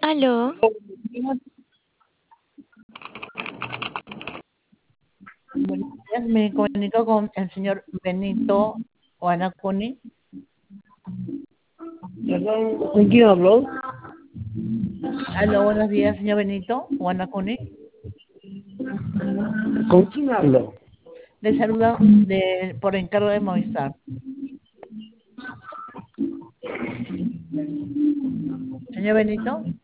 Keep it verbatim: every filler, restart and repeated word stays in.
Aló, Buenos días, me comunico con el señor Benito Guanacuni. Perdón, ¿con quién habló? Aló, buenos días, señor Benito Guanacuni. ¿Con quién habló? Le saludo de, por encargo de Movistar. Señor Benito.